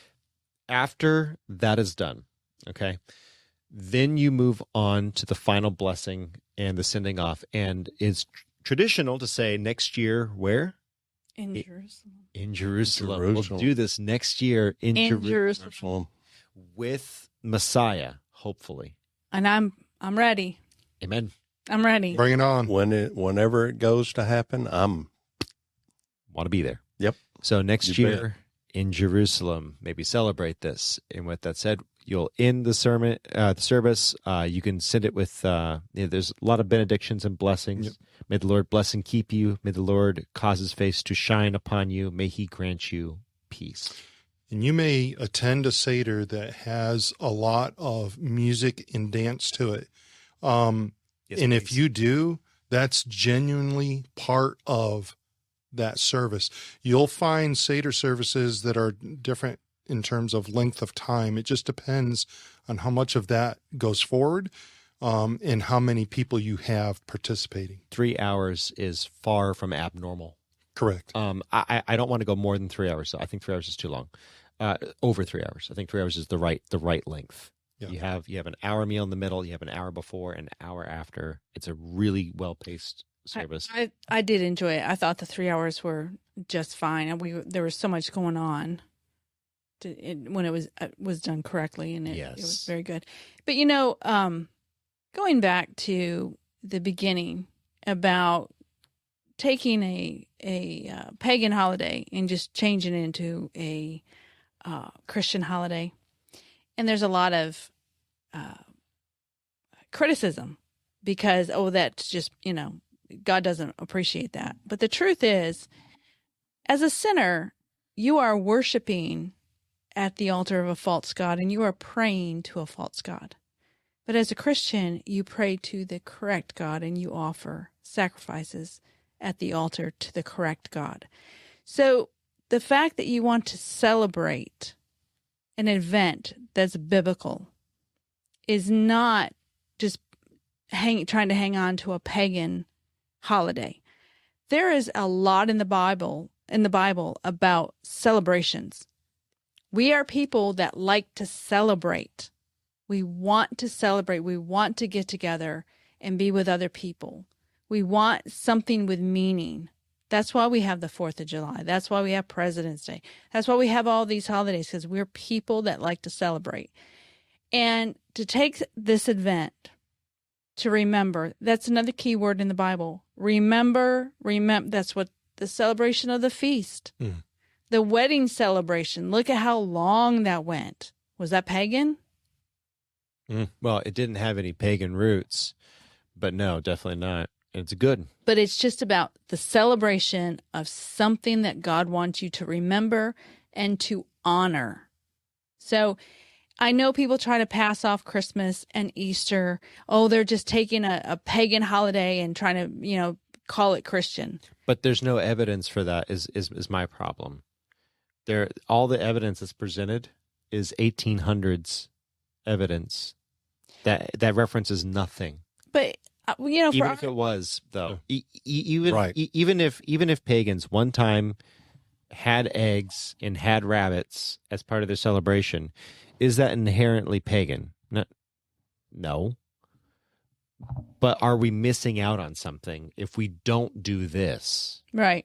After that is done, okay, then you move on to the final blessing and the sending off. And it's traditional to say next year, where? In Jerusalem. In Jerusalem. Jerusalem. We'll do this next year in Jerusalem Jerusalem. with Messiah, hopefully. And I'm ready. Amen. I'm ready. Bring it on. Whenever it goes to happen, I'm. Want to be there. Yep. So next You year in Jerusalem, maybe celebrate this. And with that said, you'll end the sermon, the service. You can send it with. There's a lot of benedictions and blessings. Yep. May the Lord bless and keep you. May the Lord cause His face to shine upon you. May He grant you peace. And you may attend a Seder that has a lot of music and dance to it. Yes, And if please. you do, that's genuinely part of that service. You'll find Seder services that are different in terms of length of time. It just depends on how much of that goes forward and how many people you have participating. 3 hours is far from abnormal. Correct. I don't want to go more than 3 hours. So I think 3 hours is too long. Over 3 hours. I think 3 hours is the right length. Yeah. You have an hour meal in the middle. You have an hour before, an hour after. It's a really well paced service. I did enjoy it. I thought the 3 hours were just fine, and there was so much going on when it was done correctly, and it was very good. But going back to the beginning about taking a pagan holiday and just changing it into a Christian holiday. And there's a lot of criticism because, that's just, God doesn't appreciate that. But the truth is, as a sinner, you are worshiping at the altar of a false god and you are praying to a false god. But as a Christian, you pray to the correct God and you offer sacrifices at the altar to the correct God. So the fact that you want to celebrate an event that's biblical is not just trying to hang on to a pagan holiday. There is a lot in the Bible about celebrations. We are people that like to celebrate. We want to celebrate. We want to get together and be with other people. We want something with meaning. That's why we have the 4th of July. That's why we have President's Day. That's why we have all these holidays, because we're people that like to celebrate. And to take this event to remember, that's another key word in the Bible. Remember, that's what the celebration of the feast. The wedding celebration, look at how long that went. Was that pagan? Well, it didn't have any pagan roots, but no, definitely not. It's good. But it's just about the celebration of something that God wants you to remember and to honor. So I know people try to pass off Christmas and Easter. Oh, they're just taking a pagan holiday and trying to, call it Christian. But there's no evidence for that is my problem. All the evidence that's presented is 1800s evidence that references nothing. But even if it was, though, Right. even if pagans one time had eggs and had rabbits as part of their celebration, is that inherently pagan? No. But are we missing out on something if we don't do this? Right.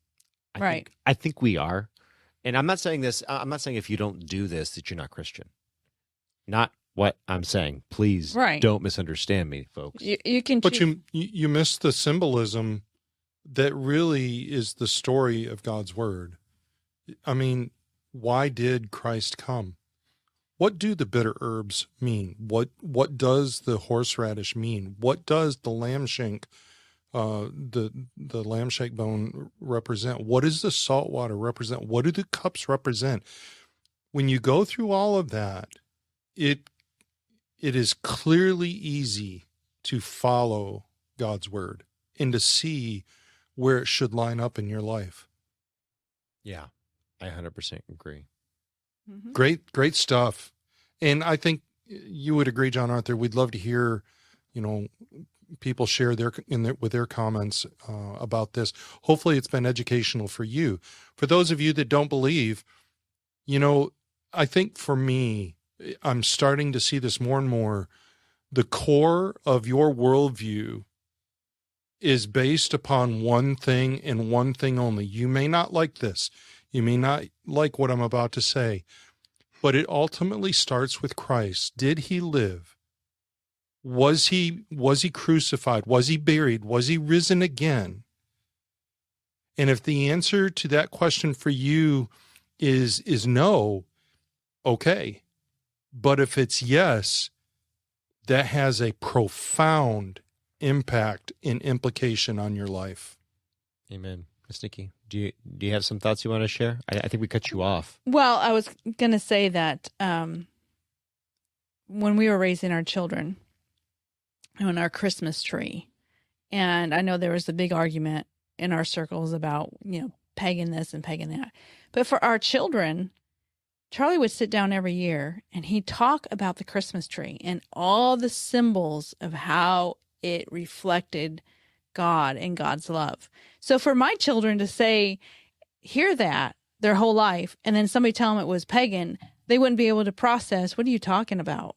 I think we are. And I'm not saying this. I'm not saying if you don't do this that you're not Christian. Not what I'm saying. Please don't misunderstand me, folks. You can, but you miss the symbolism that really is the story of God's word. I mean, why did Christ come? What do the bitter herbs mean? What does the horseradish mean? What does the lamb shank, the lamb shank bone represent? What does the salt water represent? What do the cups represent? When you go through all of that, it is clearly easy to follow God's word and to see where it should line up in your life. Yeah, I 100% agree. Mm-hmm. Great stuff. And I think you would agree, John Arthur, we'd love to hear, people share with their comments about this. Hopefully it's been educational for you. For those of you that don't believe, I think for me, I'm starting to see this more and more. The core of your worldview is based upon one thing and one thing only. You may not like this. You may not like what I'm about to say, but it ultimately starts with Christ. Did he live? Was he crucified? Was he buried? Was he risen again? And if the answer to that question for you is no, okay. But if it's yes, that has a profound impact and implication on your life. Amen. Ms. Nikki, do you have some thoughts you want to share? I think we cut you off. Well, I was going to say that when we were raising our children on our Christmas tree, and I know there was a big argument in our circles about, pagan this and pagan that. But for our children, Charlie would sit down every year and he'd talk about the Christmas tree and all the symbols of how it reflected God and God's love. So for my children to hear that their whole life, and then somebody tell them it was pagan, they wouldn't be able to process, what are you talking about?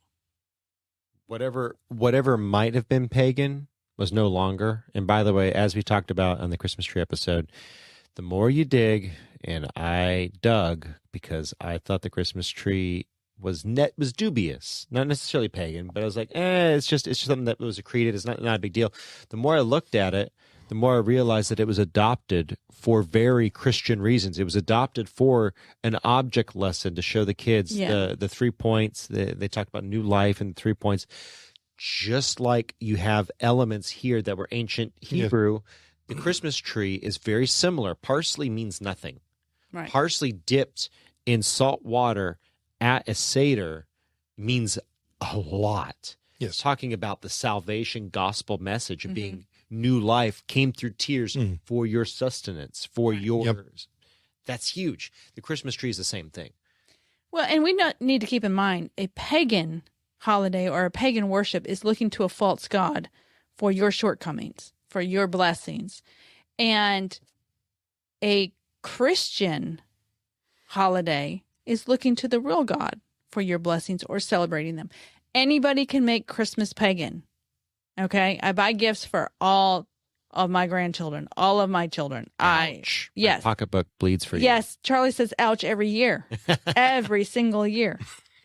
Whatever might have been pagan was no longer. And by the way, as we talked about on the Christmas tree episode, the more you dig, and I dug because I thought the Christmas tree was dubious, not necessarily pagan, but I was like, it's just something that was created. It's not a big deal. The more I looked at it, the more I realized that it was adopted for very Christian reasons. It was adopted for an object lesson to show the kids the 3 points. They talked about new life and 3 points. Just like you have elements here that were ancient Hebrew, the Christmas tree is very similar. Parsley means nothing. Right. Parsley dipped in salt water at a Seder means a lot. Yes. Talking about the salvation gospel message of being new life came through tears for your sustenance, for yours. Yep. That's huge. The Christmas tree is the same thing. Well, and we need to keep in mind a pagan holiday or a pagan worship is looking to a false god for your shortcomings, for your blessings. And a Christian holiday is looking to the real God for your blessings or celebrating them. Anybody can make Christmas pagan. Okay? I buy gifts for all of my grandchildren, all of my children. Ouch. Yes. My pocketbook bleeds for you. Yes. Charlie says ouch every year, every single year.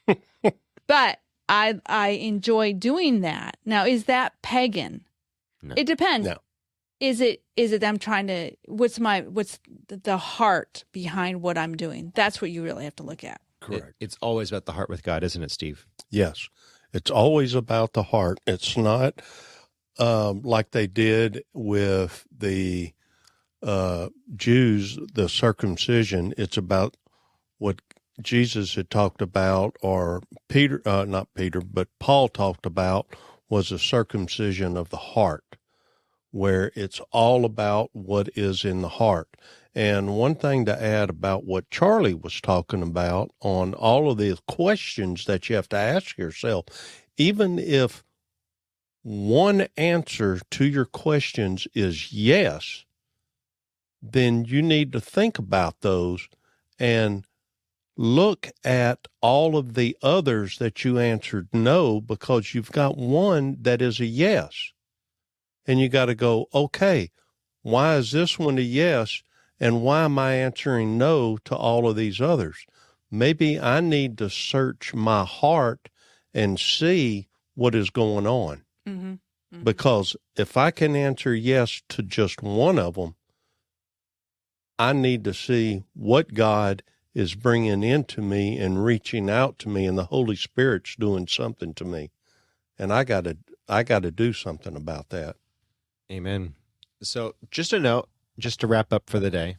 But I enjoy doing that. Now, is that pagan? No. It depends. No. is it that I'm trying to, what's the heart behind what I'm doing? That's what you really have to look at. Correct. It's always about the heart with God, isn't it, Steve? Yes. It's always about the heart. It's not like they did with the Jews, the circumcision. It's about what Jesus had talked about, or not Peter, but Paul talked about, was a circumcision of the heart, where it's all about what is in the heart. And one thing to add about what Charlie was talking about on all of the questions that you have to ask yourself, even if one answer to your questions is yes, then you need to think about those and look at all of the others that you answered no, because you've got one that is a yes. And you got to go, okay, why is this one a yes? And why am I answering no to all of these others? Maybe I need to search my heart and see what is going on. Mm-hmm. Mm-hmm. Because if I can answer yes to just one of them, I need to see what God is bringing into me and reaching out to me, and the Holy Spirit's doing something to me. And I got to do something about that. Amen. So just a note, just to wrap up for the day.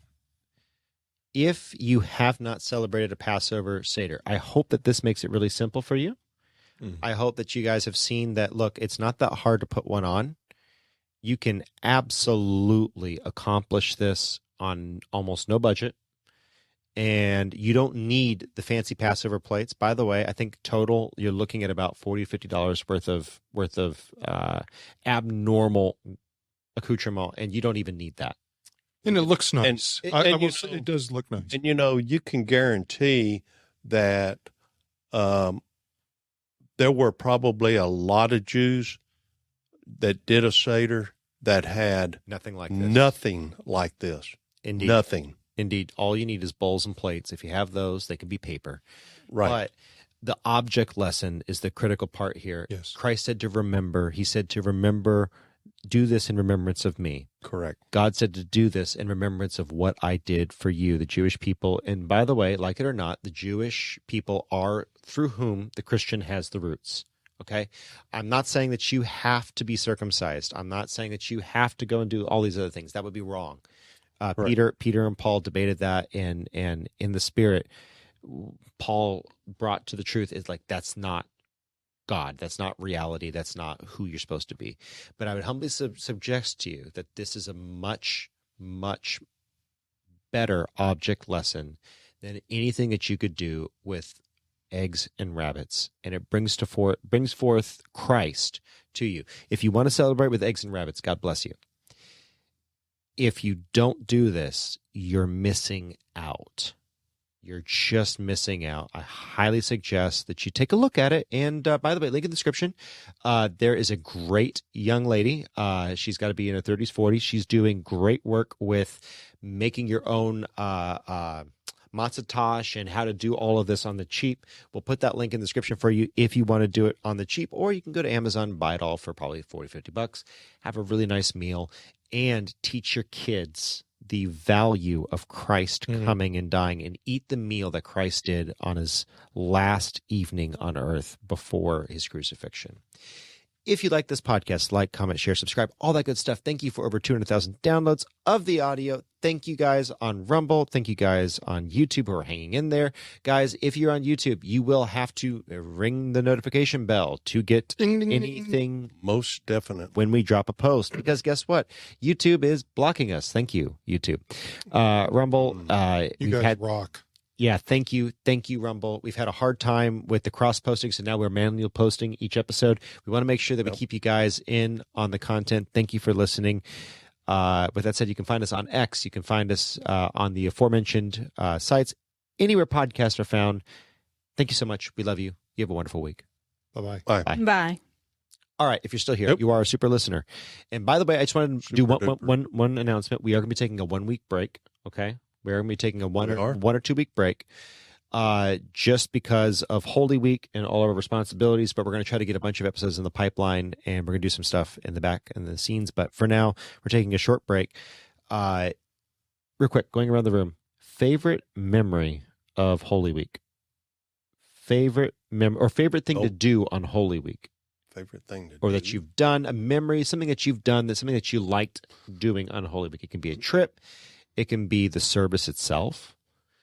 If you have not celebrated a Passover Seder, I hope that this makes it really simple for you. I hope that you guys have seen that, look, it's not that hard to put one on. You can absolutely accomplish this on almost no budget. And you don't need the fancy Passover plates. By the way, I think total you're looking at about $40 to $50 worth of abnormal accoutrement, and you don't even need that. And it looks nice. I will say it does look nice. And you can guarantee that there were probably a lot of Jews that did a Seder that had Nothing like this. Nothing like this. Indeed. Nothing. Indeed. All you need is bowls and plates. If you have those, they can be paper. Right. But the object lesson is the critical part here. Yes. Christ said to remember. He said to remember, do this in remembrance of me. Correct. God said to do this in remembrance of what I did for you, the Jewish people. And by the way, like it or not, the Jewish people are through whom the Christian has the roots. Okay? I'm not saying that you have to be circumcised. I'm not saying that you have to go and do all these other things. That would be wrong. Right. Peter and Paul debated that, and in the Spirit, Paul brought to the truth is like, that's not God. That's not reality. That's not who you're supposed to be. But I would humbly suggest to you that this is a much, much better object lesson than anything that you could do with eggs and rabbits. And it brings forth Christ to you. If you want to celebrate with eggs and rabbits, God bless you. If you don't do this, you're missing out. You're just missing out. I highly suggest that you take a look at it. And by the way, link in the description. There is a great young lady. She's got to be in her 30s, 40s. She's doing great work with making your own matzah tash and how to do all of this on the cheap. We'll put that link in the description for you if you want to do it on the cheap, or you can go to Amazon and buy it all for probably $40, $50. Have a really nice meal and teach your kids the value of Christ coming and dying, and eat the meal that Christ did on his last evening on earth before his crucifixion. If you like this podcast, like, comment, share, subscribe, all that good stuff. Thank you for over 200,000 downloads of the audio. Thank you guys on Rumble. Thank you guys on YouTube who are hanging in there. Guys, if you're on YouTube, you will have to ring the notification bell to get anything Most definitely. when we drop a post, because guess what? YouTube is blocking us. Thank you, YouTube. Rumble, You guys rock. yeah, thank you, Rumble. We've had a hard time with the cross posting, so now we're manually posting each episode. We want to make sure that we keep you guys in on the content. Thank you for listening. With that said, you can find us on X. You can find us on the aforementioned sites, anywhere podcasts are found. Thank you so much. We love you. You have a wonderful week. Bye-bye. Bye. Bye. Bye. All right, if you're still here, Yep. you are a super listener. And by the way, I just wanted to do Super one announcement. We are going to be taking a 1 week break, okay? We are going to be taking a one We are? or 2 week break. just because of Holy Week and all of our responsibilities, but we're going to try to get a bunch of episodes in the pipeline, and we're going to do some stuff in the back and the scenes. But for now, we're taking a short break. Real quick, going around the room, favorite memory of Holy Week? Favorite thing to do on Holy Week? Favorite thing to do? Or that you've done, a memory, something that you've done, that's something that you liked doing on Holy Week. It can be a trip. It can be the service itself.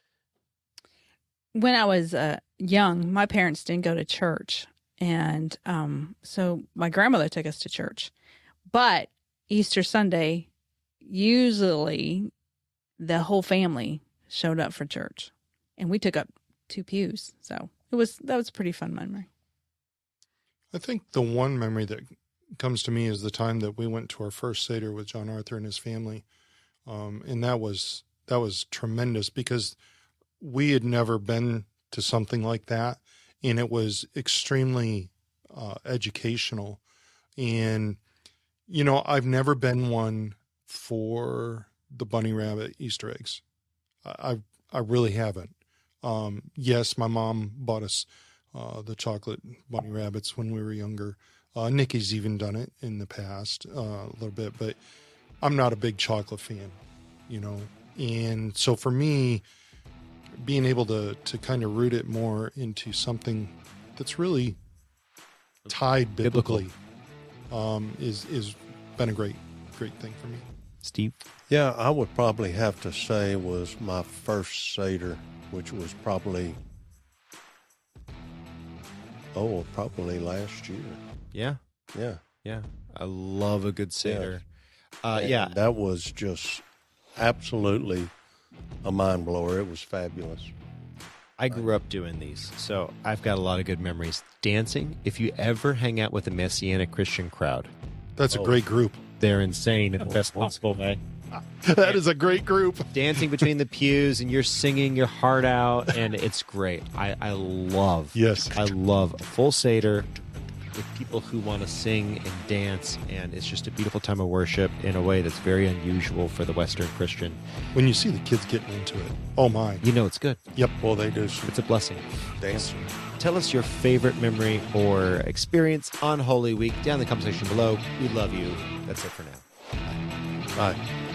When I was young, my parents didn't go to church. And so my grandmother took us to church. But Easter Sunday, usually the whole family showed up for church. And we took up 2 pews. So that was a pretty fun memory. I think the one memory that comes to me is the time that we went to our first Seder with John Arthur and his family. And that was tremendous because we had never been to something like that, and it was extremely educational. And, you know, I've never been one for the bunny rabbit Easter eggs. I really haven't. Yes, my mom bought us the chocolate bunny rabbits when we were younger. Nikki's even done it in the past a little bit, but I'm not a big chocolate fan, you know. And so for me, being able to kind of root it more into something that's really tied biblically is been a great thing for me. Steve? Yeah, I would probably have to say was my first Seder, which was probably last year. Yeah. Yeah. Yeah. I love a good Seder. And that was just absolutely a mind blower. It was fabulous. I grew up doing these, so I've got a lot of good memories. Dancing, if you ever hang out with a Messianic Christian crowd. That's a great group. They're insane in the best possible way. That is a great group. Dancing between the pews, and you're singing your heart out, and it's great. I love a full Seder with people who want to sing and dance, and it's just a beautiful time of worship in a way that's very unusual for the Western Christian. When you see the kids getting into it, oh my. You know it's good. Yep. Well, they do. It's a blessing. Dancing. Tell us your favorite memory or experience on Holy Week down in the comment section below. We love you. That's it for now. Bye.